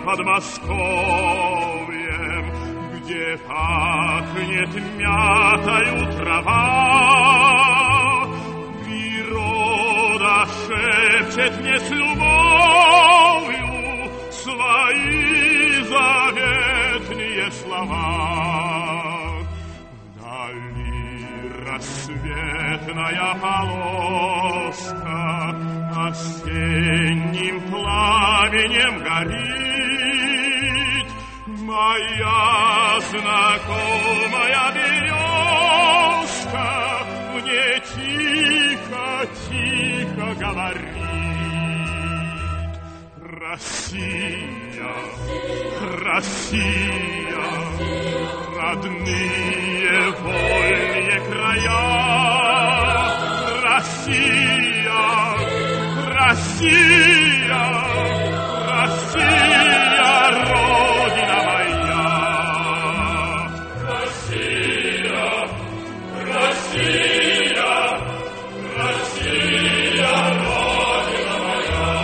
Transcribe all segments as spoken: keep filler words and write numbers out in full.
Подмосковьем, где пахнет мятою трава. Природа шепчет мне с любовью свои заветные слова. Вдали рассветная полоска осенним пламенем горит. Моя знакомая березка мне тихо-тихо говорит: Россия, Россия, родные вольные края. Россия, Россия, Россия, Родина моя. Россия, Россия, Россия, Родина моя.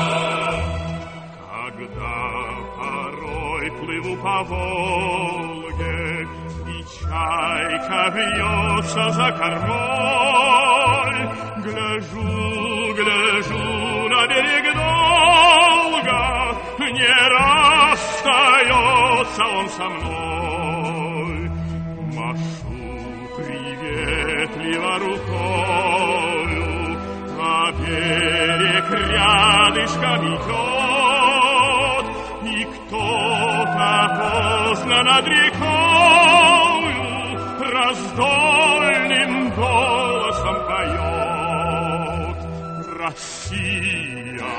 Когда порой плыву по Волге, и чайка вьется за кормой, гляжу, гляжу на берег долго, не расстается он со мной. Машу приветливо рукою, а берег рядышком идет, и кто-то поздно над рекою раздольным голосом поет: Россия,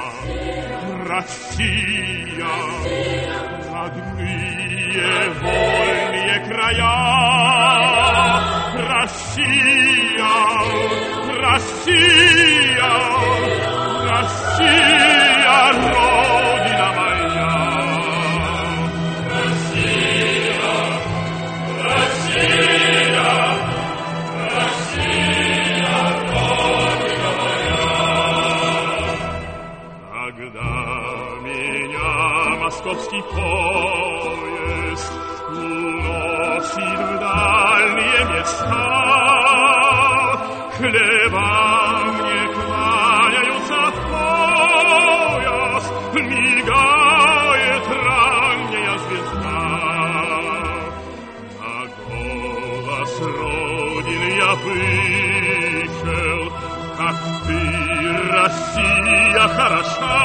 Россия, родные вольные края. Россия, Россия, Россия, Родина моя. Россия, Россия, Россия, Родина моя. Когда меня московский поезд уносит в дальние места, хлеба мне кланяются в пояс, мигает ранняя звезда. На голос Родины я вышел, как ты, Россия, хороша.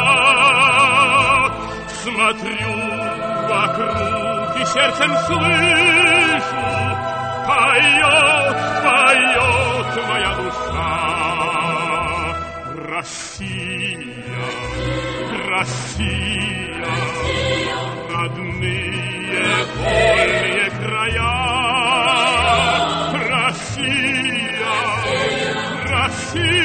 Смотрю вокруг и сердцем слышу: поет, поет моя душа. Россия, Россия, родные вольные края. Россия, Россия.